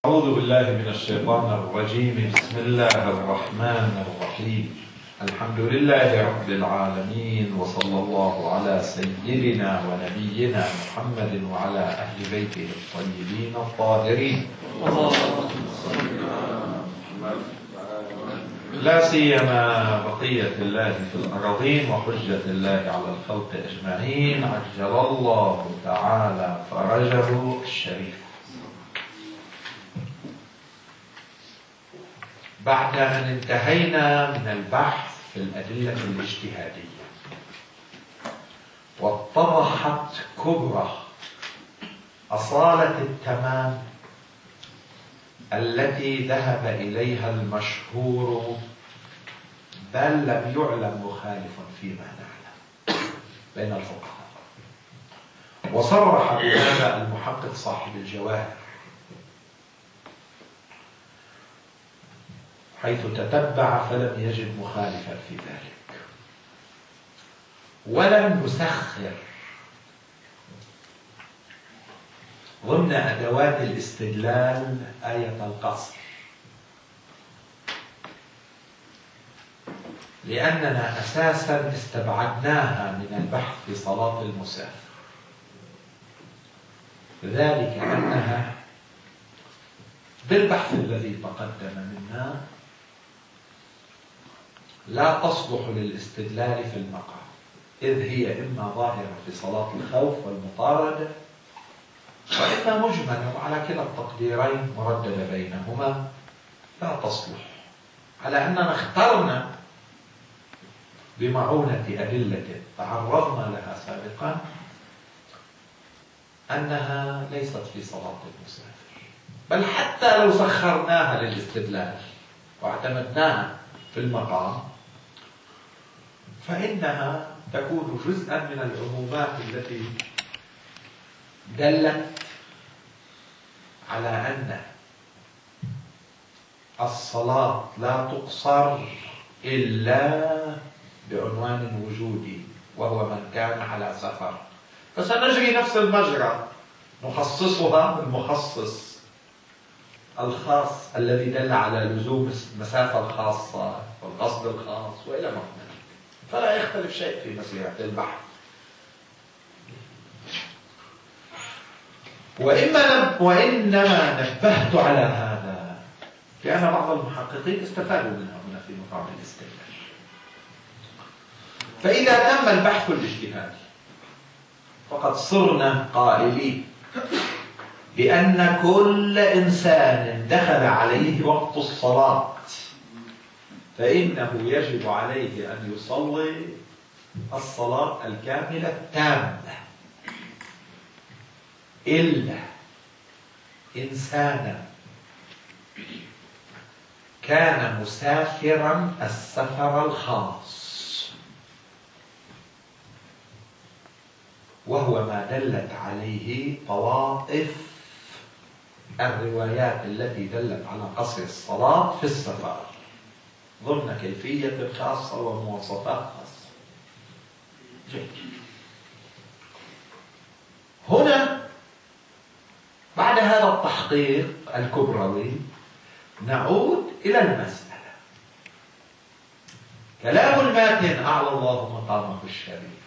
أعوذ بالله من الشيطان الرجيم. بسم الله الرحمن الرحيم. الحمد لله رب العالمين، وصلى الله على سيدنا ونبينا محمد وعلى أهل بيته الطيبين الطاهرين، لا سيما بقية الله في الأراضين وحجة الله على الخلق أجمعين، عجل الله تعالى فرجه الشريف. بعد أن انتهينا من البحث في الأدلة الاجتهادية واتضحت كبرى أصالة التمام التي ذهب إليها المشهور، بل لم يعلم مخالف فيما نعلم بين الفقهاء، وصرح بهذا المحقق صاحب الجواهر حيث تتبع فلم يجد مخالفا في ذلك. ولم نسخر ضمن أدوات الاستدلال آية القصر، لأننا أساسا استبعدناها من البحث في صلاة المسافر، ذلك أنها بالبحث الذي تقدم منا لا تصلح للاستدلال في المقام، إذ هي إما ظاهرة في صلاة الخوف والمطاردة، وإما مجملة، وعلى كلا التقديرين مردد بينهما لا تصلح، على أننا اخترنا بمعونة أدلة تعرضنا لها سابقا أنها ليست في صلاة المسافر، بل حتى لو سخرناها للاستدلال واعتمدناها في المقام فإنها تكون جزءا من العمومات التي دلت على أن الصلاة لا تقصر إلا بعنوان وجودي، وهو من كان على سفر، فسنجري نفس المجرى، نخصصها بالمخصص الخاص الذي دل على لزوم المسافة الخاصة والقصد الخاص وإلى ما هنالك، فلا يختلف شيء في مسيرة البحث. وإنما نبهت على هذا لأن بعض المحققين استفادوا منها هنا في مقام الاستدلال. فإذا تم البحث الاجتهادي فقد صرنا قائلين بأن كل إنسان دخل عليه وقت الصلاة فإنه يجب عليه أن يصلي الصلاة الكاملة التامة، إلا إنسانا كان مسافرا السفر الخاص، وهو ما دلت عليه طوائف الروايات التي دلت على قصر الصلاة في السفر ضمن كيفية خاصة ومواصفات خاصة. جيد. هنا بعد هذا التحقيق الكبروي نعود إلى المسألة. كلام الماتن أعلى الله مقامه الشريف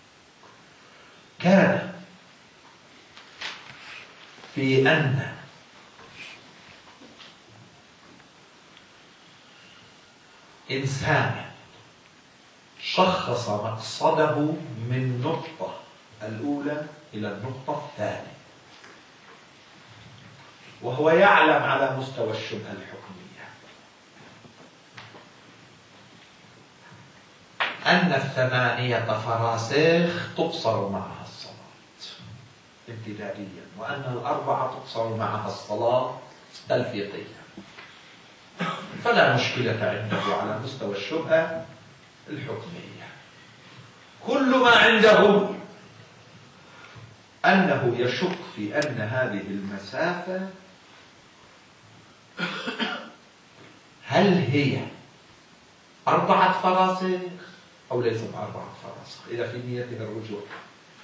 كان في أن إنسانا شخص مقصده من النقطة الأولى إلى النقطة الثانية، وهو يعلم على مستوى الشبهة الحكمية أن 8 فراسخ تقصر معها الصلاة ابتدائيا، وأن 4 تقصر معها الصلاة تلفيقيا، فلا مشكلة عنده على مستوى الشبهة الحكمية. كل ما عنده أنه يشك في أن هذه المسافة هل هي 4 فراسخ أو ليست 4 فراسخ إذا في نيته الرجوع.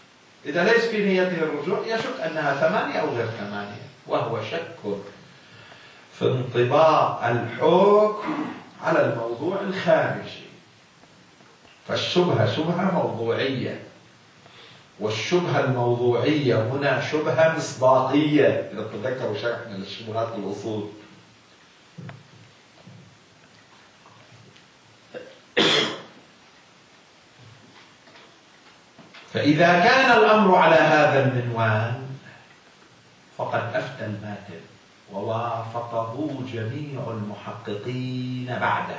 إذا ليس في نيته الرجوع يشك أنها 8 أو غير 8، وهو شك في انطباق الحكم على الموضوع الخارجي. فالشبهة شبهة موضوعية، والشبهة الموضوعية هنا شبهة مصداقية، إذا تذكروا شرحنا للشبهات الأصول. فإذا كان الأمر على هذا المنوال فقد أفتى الماتن ووافقه جميع المحققين بعده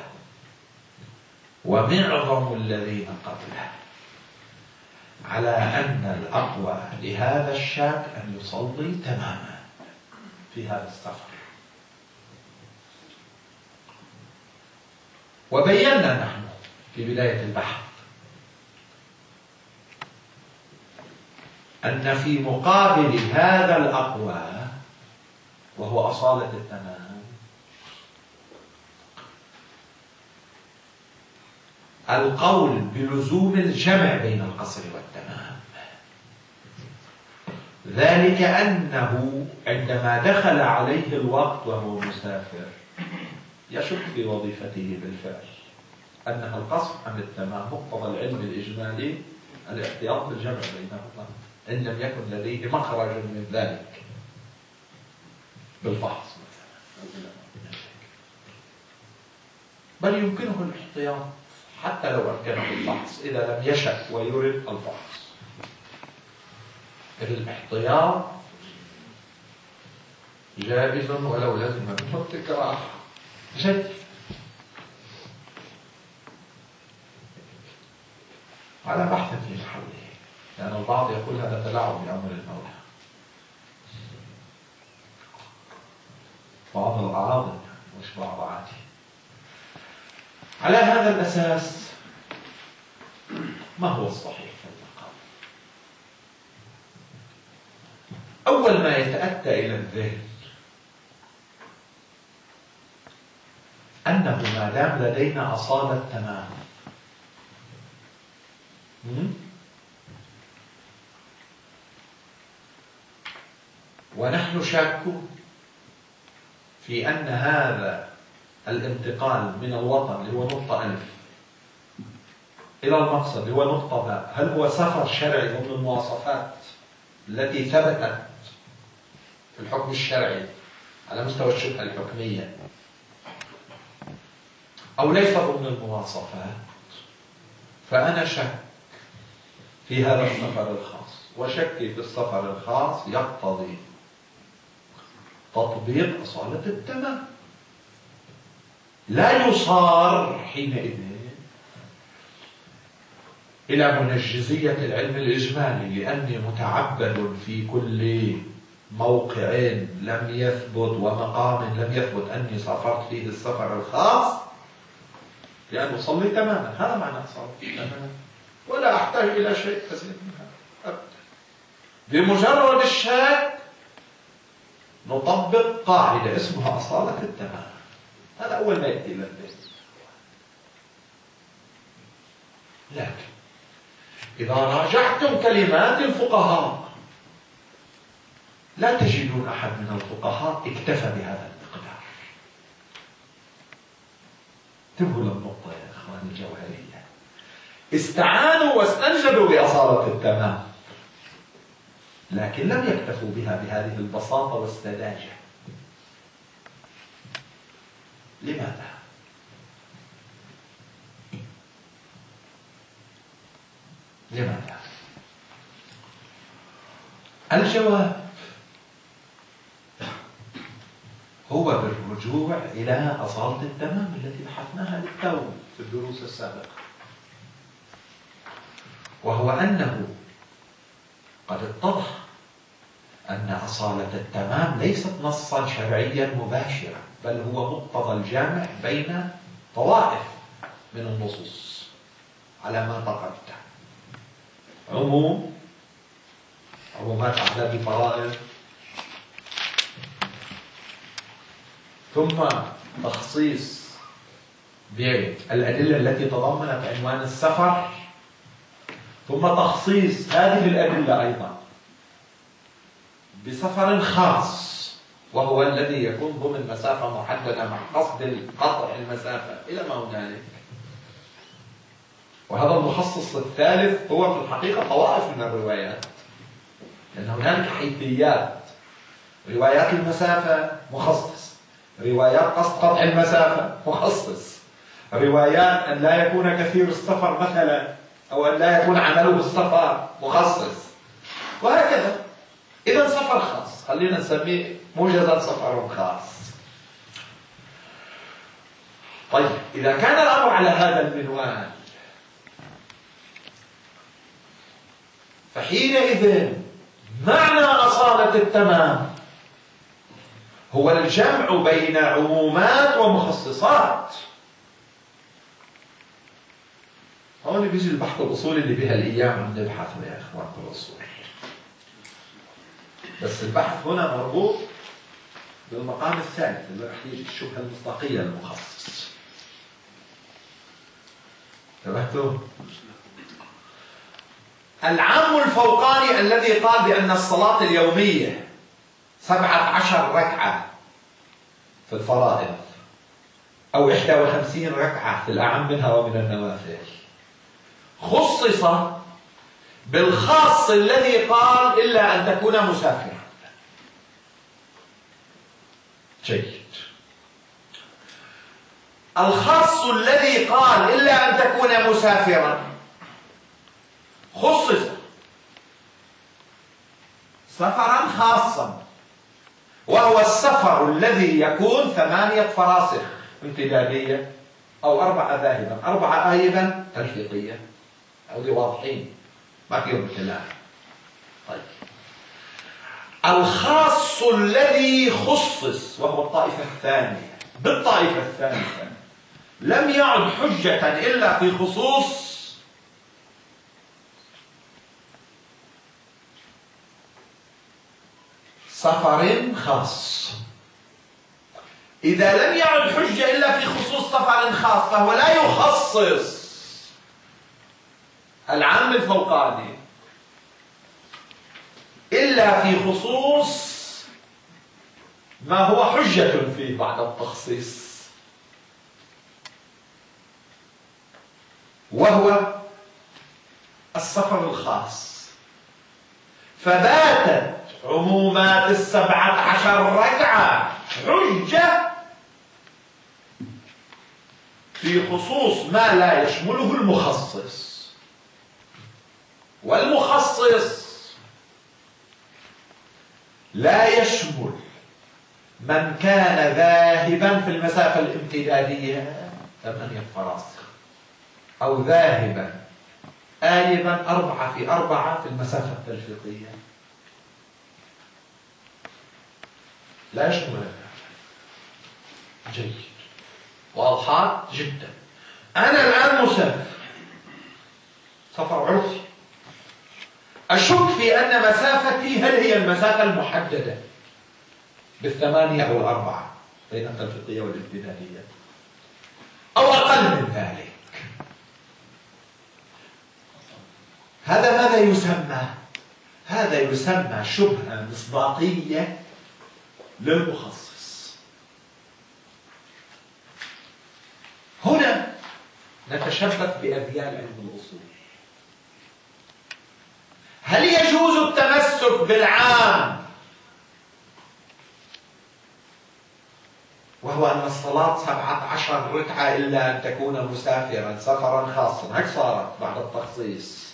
ومعظم الذين قبله على أن الأقوى لهذا الشاك أن يصلي تماما في هذا السفر. وبينا نحن في بداية البحث أن في مقابل هذا الأقوى وهو أصالة التمام القول بلزوم الجمع بين القصر والتمام، ذلك أنه عندما دخل عليه الوقت وهو مسافر يشك في وظيفته بالفعل، أنها القصر عن التمام. مقتضى العلم الإجمالي الاحتياط بالجمع بينهما إن لم يكن لديه مخرج من ذلك بالفحص مثلا، بل يمكنه الاحتياط حتى لو أمكنه الفحص إذا لم يشك ويرد الفحص. الاحتياط جائز ولو لزم منه التكرار. جد على بحث في محله، لأن البعض يقول هذا تلاعب بأمر المولى. بعض الأعاضل مش بعض عادي. على هذا الأساس ما هو الصحيح في المقام؟ أول ما يتأتى إلى الذهن أنه ما دام لدينا أصالة تمام ونحن شاكون في أن هذا الانتقال من الوطن اللي هو نقطة ألف إلى المقصد اللي هو نقطة باء هل هو سفر شرعي ضمن المواصفات التي ثبتت في الحكم الشرعي على مستوى الشبهة الحكمية أو ليس ضمن المواصفات، فأنا شك في هذا السفر الخاص، وشكي في السفر الخاص يقتضي تطبيق أصالة التمام. لا يصار حينئذ إلى منجزية العلم الإجمالي لأني متعبد في كل موقع لم يثبت ومقام لم يثبت أني سافرت فيه السفر الخاص لأن أصلي تماما. هذا معنى أصالة التمام، ولا أحتاج إلى شيء أزيد منها أبدا. بمجرد الشك نطبق قاعدة اسمها أصالة التمام. هذا أول ما يأتي إلى الذهن. لكن إذا راجعتم كلمات الفقهاء لا تجدون أحد من الفقهاء اكتفى بهذا المقدار. انتبهوا للنقطة يا إخوان الجوهرية. استعانوا واستنجدوا بأصالة التمام لكن لم يكتفوا بها بهذه البساطة والسذاجة. لماذا؟ لماذا؟ الجواب هو بالرجوع إلى أصالة التمام التي بحثناها للتو في الدروس السابقة، وهو أنه قد اتضح أن أصالة التمام ليست نصا شرعيا مباشرا، بل هو مقتضى الجامع بين طوائف من النصوص على ما تقدم. عمومات أحداث الفرائض، ثم تخصيص بالأدلة التي تضمنت عنوان السفر، ثم تخصيص هذه الأدلة أيضا بسفر خاص وهو الذي يكون ضمن مسافة محددة مع قصد قطع المسافة إلى ما هنالك. وهذا المخصص الثالث هو في الحقيقة طوائف من الروايات، لأن هنالك حيثيات: روايات المسافة مخصص، روايات قصد قطع المسافة مخصص، روايات أن لا يكون كثير السفر مثلا، أو أن لا يكون عمله السفر مخصص، وهكذا. إذا سفر خاص، خلينا نسميه موجزا سفر خاص. طيب، إذا كان الأمر على هذا المنوال، فحينئذ معنى أصالة التمام هو الجمع بين عمومات ومخصصات. هون بيجي البحث الأصولي اللي بها الأيام عم نبحثه يا إخوان في الأصول، بس البحث هنا مربوط بالمقام الثالث اللي رح يجي الشبهة المصداقية للمخصص. انتبهتوا؟ العام الفوقاني الذي قال بأن الصلاة اليومية 17 ركعة في الفرائض أو 51 ركعة في الأعم منها ومن النوافل، خصص بالخاص الذي قال إلا أن تكون مسافرا. جيد. الخاص الذي قال إلا أن تكون مسافرا خصص سفرا خاصا، وهو السفر الذي يكون 8 فراسخ امتدادية أو 4 ذاهبا، 4 آيبا تلفيقية، أو دي واضحين ما فيهم كلام. طيب، الخاص الذي خصص وهو الطائفة الثانية بالطائفة الثالثة لم يعد حجة إلا في خصوص سفر خاص. إذا لم يعد حجة إلا في خصوص سفر خاص، فهو لا يخصص العام الفوقاني إلا في خصوص ما هو حجة فيه بعد التخصيص، وهو السفر الخاص. فباتت عمومات 17 ركعة حجة في خصوص ما لا يشمله المخصص، والمخصص لا يشمل من كان ذاهبا في المسافة الامتدادية 8 فراسخ، أو ذاهبا آيبا 4 في 4 في المسافة التلفيقية، لا يشمل هذا. جيد، واضحة جدا. أنا الآن مسافر، سفر عرفي، أشك في أن مسافتي هل هي المسافة المحددة بال8 أو ال4 بين التلفيقية والامتدادية، أو أقل من ذلك. هذا ماذا يسمى؟ هذا يسمى شبهة مصداقية للمخصص. هنا نتشبث بأذيال علم الأصول. هل يجوز التمسك بالعام وهو أن الصلاة 17 ركعة إلا أن تكون مسافرا سفرا خاصا، هيك صارت بعد التخصيص،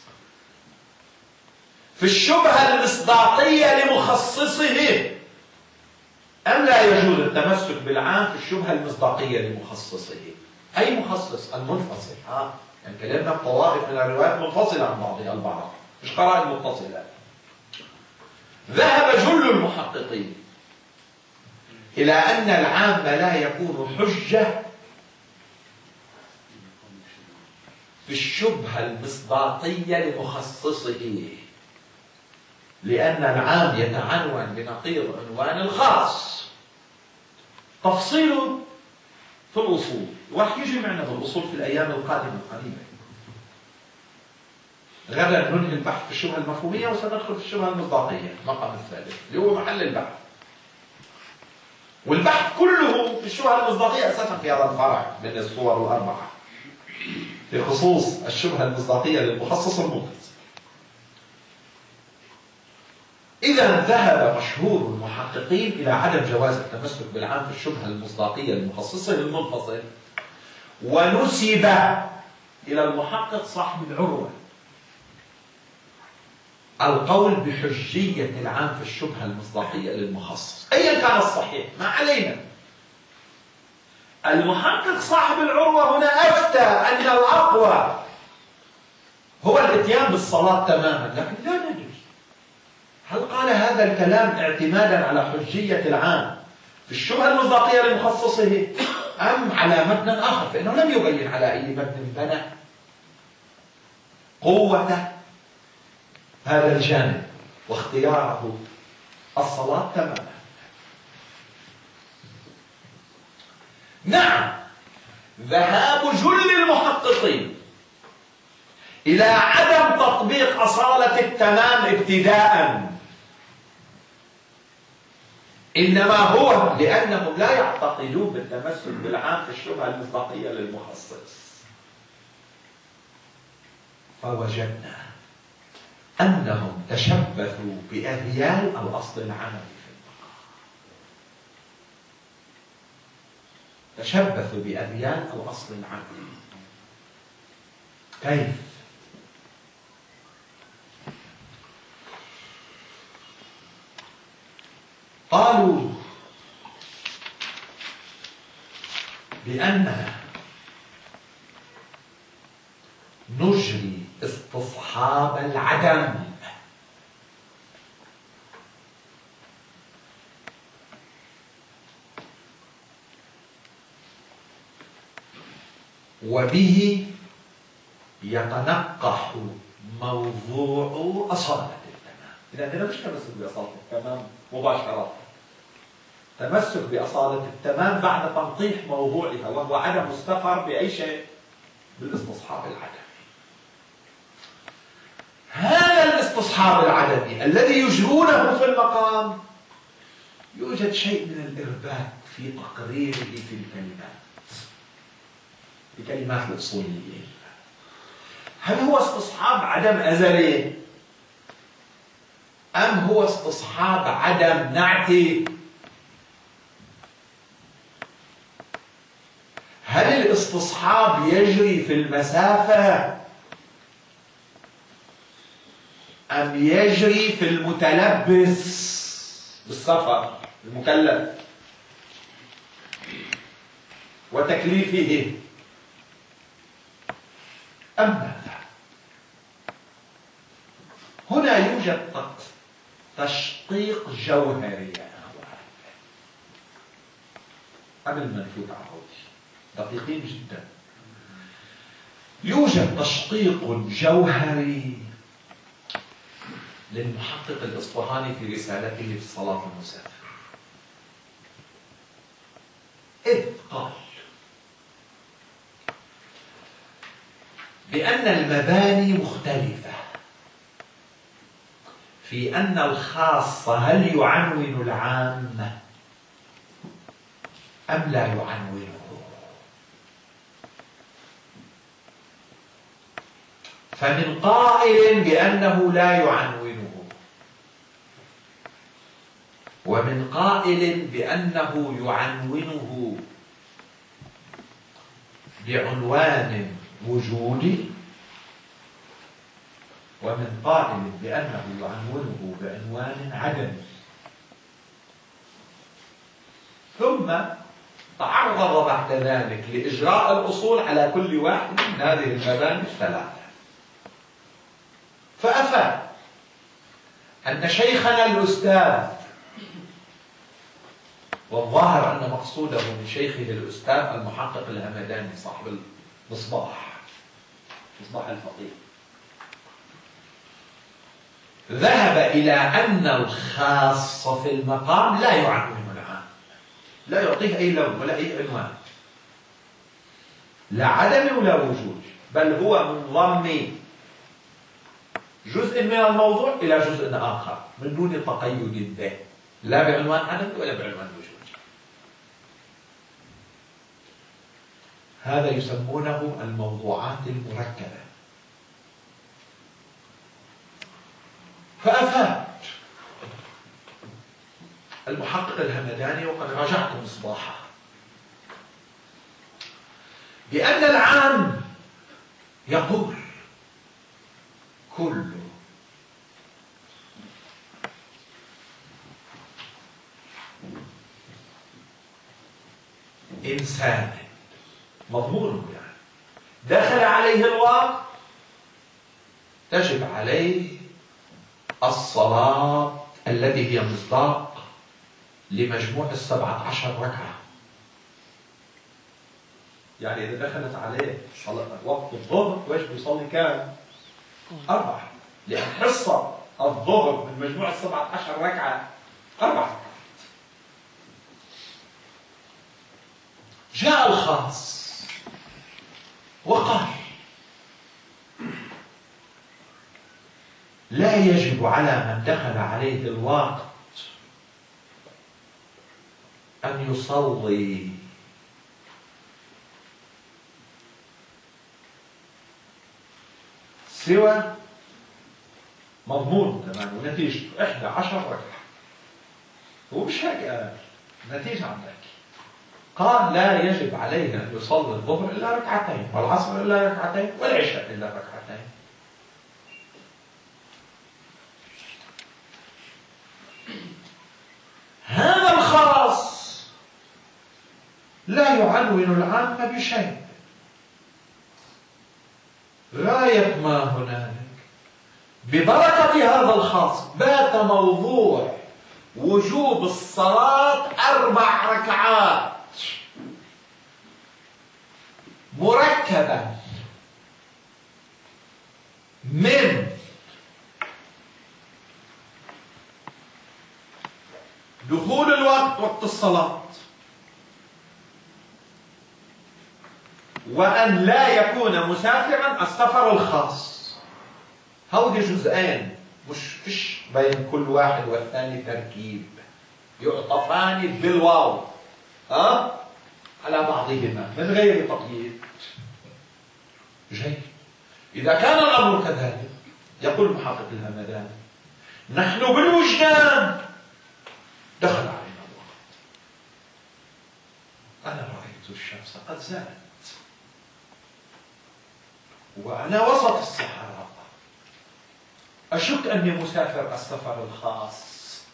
في الشبهة المصداقية لمخصصه، أم لا يجوز التمسك بالعام في الشبهة المصداقية لمخصصه؟ أي مخصص؟ المنفصل. يعني كلامنا بطوائف من الروايات منفصلة عن بعضها البعض، مش قرائن متصلة. ذهب جل المحققين إلى أن العام لا يكون حجة في الشبهة المصداقية لمخصصه، لأن العام يتعنون بنقيض عنوان الخاص. تفصيله في الأصول، وراح يجي معنا بالأصول في الأيام القادمة القريبة. غدا ننهي البحث في الشبهة المفهومية، وسندخل في الشبهة المصداقية المقام الثالث اللي هو محل البحث. والبحث كله في الشبهة المصداقية أساسا في هذا الفرع من الصور الأربعة بخصوص الشبهة المصداقية للمخصص المنفصل. إذا ذهب مشهور المحققين إلى عدم جواز التمسك بالعام في الشبهة المصداقية للمخصصة للمنفصل، ونسب إلى المحقق صاحب العروة القول بحجية العام في الشبهة المصداقية للمخصص أيا كان الصحيح، ما علينا. المحقق صاحب العروة هنا أفتى أن الأقوى هو الإتيان بالصلاة تماما، لكن لا ندري هل قال هذا الكلام اعتمادا على حجية العام في الشبهة المصداقية لمخصصه أم على متن آخر، فإنه لم يبين على أي متن بنى قوة هذا الجانب واختياره الصلاة تماما. نعم، ذهاب جل المحققين إلى عدم تطبيق أصالة التمام ابتداءً إنما هو لأنهم لا يعتقدون بالتمسك بالعام في الشبهة المصداقية للمخصص. فوجدنا أنهم تشبثوا بأذيال الأصل العملي في المقام، تشبثوا بأذيال الأصل العملي. كيف؟ قالوا بأننا نجري استصحاب العدم وبه يتنقح موضوع أصالة التمام. إذا هنا مش تمسك بأصالة التمام مباشرة، تمسك بأصالة التمام بعد تنطيح موضوعها، وهو عدم مستقر بأي شيء بالاستصحاب العدمي. هذا الاستصحاب العدمي الذي يجرونه في المقام يوجد شيء من الإرباك في تقريره في الكلمات، في كلمات الأصوليين. هل هو استصحاب عدم أزلي أم هو استصحاب عدم نعتي؟ هل الاستصحاب يجري في المسافة أم يجري في المتلبس بالسفر المكلف وتكليفه أم ماذا؟ هنا يوجد تشقيق جوهري يا أخوان. قبل ما نفوت على دقيقين جدا، يوجد تشقيق جوهري للمحقق الإصفهاني في رسالته في صلاة المسافر، إذ قال بأن المباني مختلفة في أن الخاص هل يعنون العام أم لا يعنونه. فمن قائل بأنه لا يعنونه، ومن قائل بأنه يعنونه بعنوان وجودي، ومن قائل بأنه يعنونه بعنوان عدمي. ثم تعرض بعد ذلك لإجراء الأصول على كل واحد من هذه المباني الثلاثة، فأفاد أن شيخنا الأستاذ، والظاهر أن مقصوده من شيخه الأستاذ المحقق الهمداني صاحب المصباح الفقيه، ذهب إلى أن الخاص في المقام لا يعنون العام، لا يعطيه أي لون ولا أي عنوان، لا عدم ولا وجود، بل هو من ضمن جزء من الموضوع إلى جزء آخر من دون تقيد به، لا بعنوان عدم ولا بعنوان وجود. هذا يسمونه الموضوعات المركبة. فأفاد المحقق الهمداني، وقد راجعت مصباحه، بأن العام يقول كل إنسان مضمون يعني دخل عليه الوقت تجب عليه الصلاة التي هي مصداق لمجموع 17 ركعة. يعني إذا دخلت عليه وقت الظهر واجب يصلي كام؟ 4، لأن حصة الظهر من مجموع 17 ركعة 4. جاء الخاص وقال لا يجب على من دخل عليه الوقت أن يصلي سوى مضمون تمام ونتيجته 11 ركعة. هو مش هيك نتيجة عن ذلك. قال لا يجب عليه أن يصلي الظهر إلا ركعتين، والعصر إلا ركعتين، والعشاء إلا ركعتين. هذا الخاص لا يعنون العامة بشيء. غاية ما هنالك ببركة هذا الخاص بات موضوع وجوب الصلاة 4 ركعات مركبة من دخول الوقت وقت الصلاة، وأن لا يكون مسافرا السفر الخاص. هودي جزئين مش فيش بين كل واحد والثاني تركيب، يعطفان بالواو على بعضهما من غير تقييد. جيد. إذا كان الأمر كذلك يقول المحقق الهمداني نحن بالوجدان دخل علينا الوقت، أنا رأيت الشمس قد زالت وأنا وسط الصحراء، أشك أني مسافر السفر الخاص.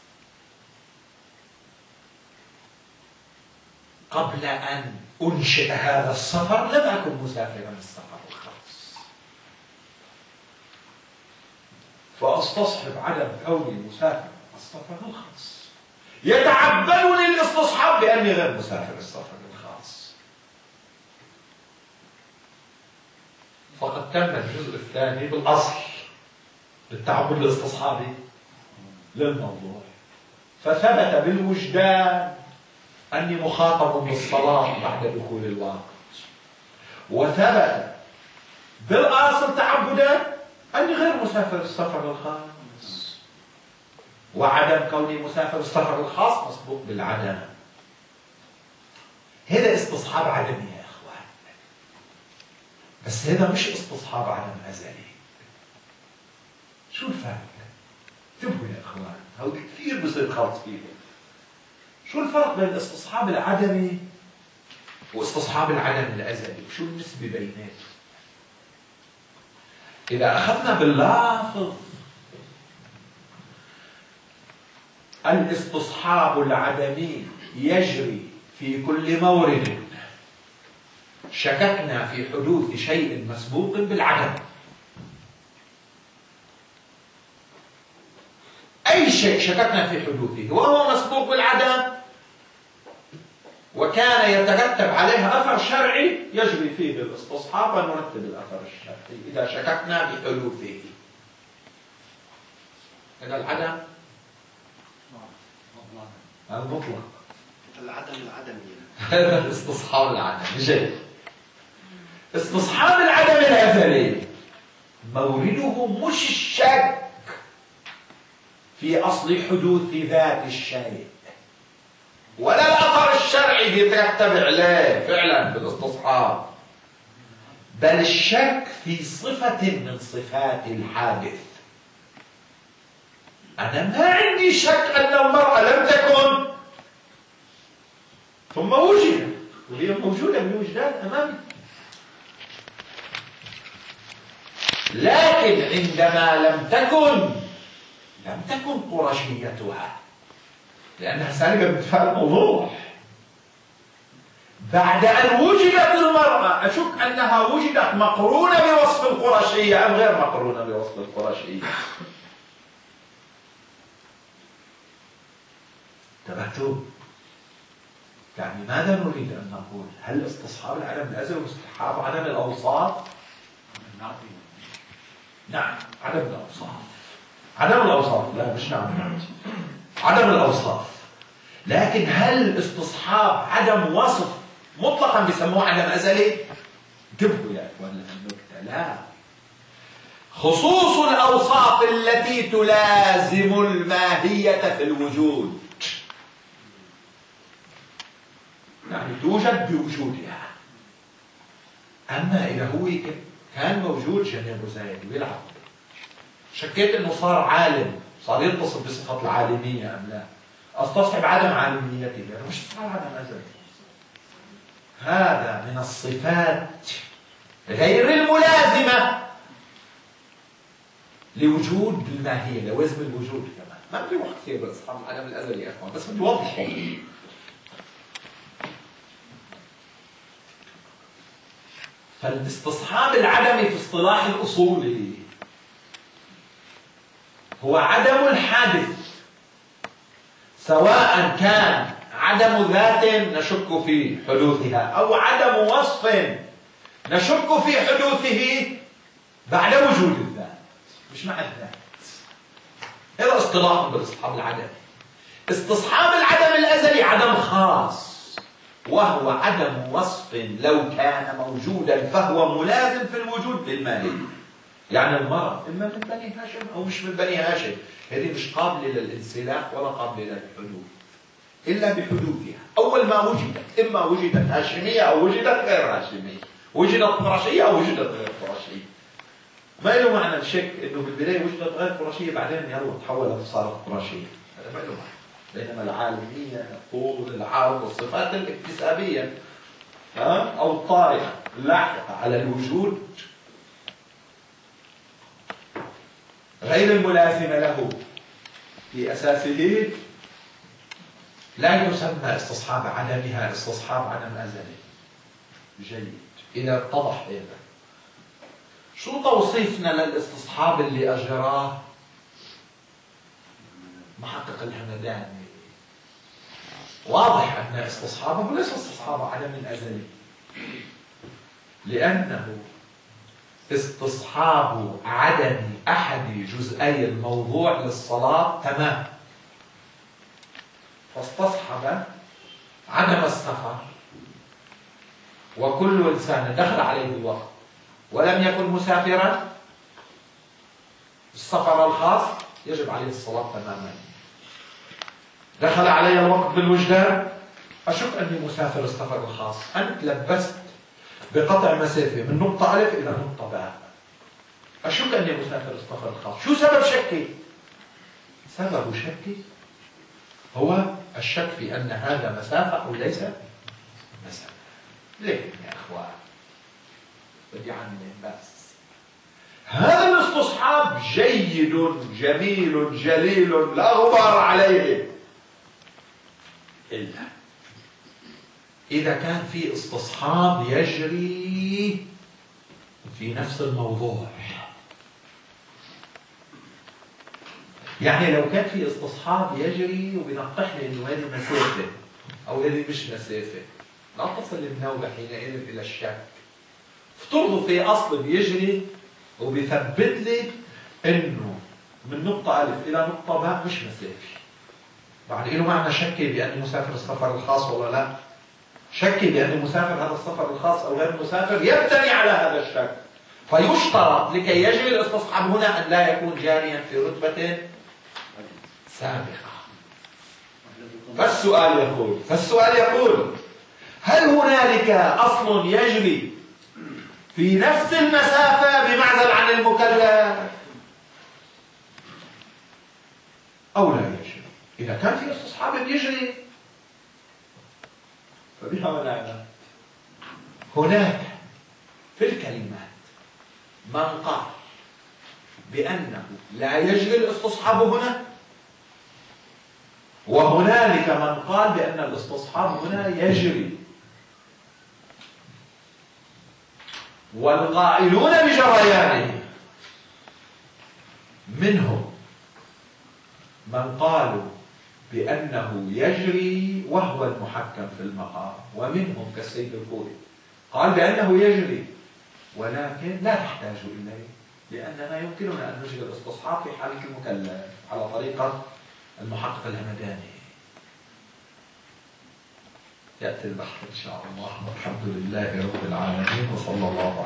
قبل أن أنشئ هذا السفر لم أكن مسافرا السفر الخاص، فأستصحب عدم كوني مسافر السفر الخاص يتعبدني الاستصحاب بأني غير مسافر السفر الخاص. فقد تم الجزء الثاني بالأصل للتعبد الاستصحابي للموضوع، فثبت بالوجدان أني مخاطب بالصلاة بعد دخول الوقت، وثبت بالأصل تعبدا أني غير مسافر السفر الخاص، وعدم كوني مسافر السفر الخاص مسبوق بالعدم. هذا استصحاب عدمي يا إخوان، بس هذا مش استصحاب عدم أزلي. شو الفرق؟ انتبهوا يا إخوان، هذا كثير بصير خلط فيه. شو الفرق بين الاستصحاب العدمي واستصحاب العدم الأزلي؟ وشو النسبة بيناتهم؟ إذا أخذنا باللافظ الاستصحاب العدمي يجري في كل مورد شككنا في حدوث شيء مسبوق بالعدم. أي شيء شككنا في حدوثه وهو مسبوق بالعدم وكان يترتب عليها أثر شرعي يجري فيه الاستصحاب ونرتب الأثر الشرعي إذا شككنا بحدوثه. هذا العدم المطلق، العدم العدمي، هذا الاستصحاب العدمي. جيد. استصحاب العدم الأزلي مورده مش الشك في أصل حدوث ذات الشيء ولا الأثر الشرعي بيترتب عليه فعلا بالاستصحاب، بل الشك في صفة من صفات الحادث. أنا ما عندي شك أن المرأة لم تكن ثم وجدت، وهي موجودة بوجدان أمامي، لكن عندما لم تكن قرشيتها، لأنها سالبة باتفاق الموضوع. بعد أن وجدت المرأة أشك أنها وجدت مقرونة بوصف القرشية أم غير مقرونة بوصف القرشية. انتبهتوا؟ يعني ماذا نريد أن نقول؟ هل استصحاب العدم الأزلي واستصحاب عدم الأوصاف؟ نعم، عدم الأوصاف. عدم الأوصاف، لا مش نعم، عدم الأوصاف. لكن هل استصحاب عدم وصف مطلقا بيسموه عدم أزلي؟ انتبهوا يا إخوان للنكتة، لا. خصوص الأوصاف التي تلازم الماهية في الوجود، يعني توجد بوجودها. أما إذا هو كان موجود جنين أبو زايد ويلعب، شكيت إنه صار عالم، صار يتصف بصفة العالمية أم لا، استصحب عدم عالميته، يعني مش صار عدم أزلي. هذا من الصفات غير الملازمة لوجود الماهية، لوزن الوجود كمان. ما بدي وقت كثير باستصحاب العدم الأزلي يا أخوان، بس بدي أوضحه. فالاستصحاب العدمي في اصطلاح الأصولي هو عدم الحادث، سواء كان عدم ذات نشك في حدوثها أو عدم وصف نشك في حدوثه بعد وجود الذات، مش مع الذات. هذا اصطلاح بالاستصحاب العدمي. استصحاب العدم الأزلي عدم خاص، وهو عدم وصف لو كان موجودا فهو ملازم في الوجود للماهية. يعني المرأة إما من بني هاشم أو مش من بني هاشم، هذه مش قابلة للانسلاخ ولا قابلة للحدوث إلا بحدوثها. أول ما وجدت، إما وجدت هاشمية أو وجدت غير هاشمية، وجدت قرشية أو وجدت غير قرشية. ما له معنى الشك إنه بالبداية وجدت غير قرشية بعدين يلا تحولت وصارت قرشية، هذا ما له معنى. بينما العالمية طول العرض والصفات الاكتسابية أو الطارئة اللاحقة على الوجود غير الملازمة له في أساسه لا يسمى استصحاب عدمها استصحاب عدم أزلي. جيد، إذا اتضح هذا، شو توصيفنا للاستصحاب اللي أجراه محقق الهمداني؟ واضح أن استصحابه ليس استصحاب عدم أزلي، لأنه استصحاب عدم أحد جزئي الموضوع للصلاة تمام. فاستصحب عدم السفر، وكل إنسان دخل عليه الوقت ولم يكن مسافرا، السفر الخاص يجب عليه الصلاة تماما. دخل علي الوقت بالوجدان، أشك أني مسافر السفر الخاص، أنت لبست بقطع مسافة من نقطة ألف إلى نقطة باء، أشك أني مسافر السفر الخاص. شو سبب شكي؟ سبب شكي هو الشك في أن هذا مسافة أو ليس مسافة. ليه يا أخوان؟ بدي عني بس. هذا الاستصحاب جيد جميل جليل لا غبار عليه، إلا إذا كان في استصحاب يجري في نفس الموضوع. يعني لو كان في استصحاب يجري وبنقحني إنه هذه مسافة أو هذه مش مسافة، لا تصل النوبة حينئذ إلى الشك. افترضوا في أصل بيجري وبيثبت لي إنه من نقطة ألف إلى نقطة باء مش مسافة، بعد له معنى شكي بأني مسافر السفر الخاص ولا لا؟ شكي بأني مسافر هذا السفر الخاص أو غير مسافر يبتني على هذا الشك. فيشترط لكي يجري الاستصحاب هنا أن لا يكون جاريا في رتبة سابقة. فالسؤال يقول هل هنالك أصل يجري في نفس المسافة بمعزل عن المكلف أو لا يجري. إذا كان في استصحاب يجري فبها ونعمت. هناك في الكلمات من قال بأنه لا يجري الاستصحاب هنا، وهنالك من قال بأن الاستصحاب هنا يجري. والقائلون بجريانه منهم من قالوا بأنه يجري وهو المحكم في المقام، ومنهم كالسيد الخوري قال بأنه يجري ولكن لا تحتاج إليه، لأننا يمكننا أن نجري الاستصحاب في حالة المكلف على طريقة المحقق الهمداني. يأتي البحث إن شاء الله. والحمد لله رب العالمين، وصلى الله عليه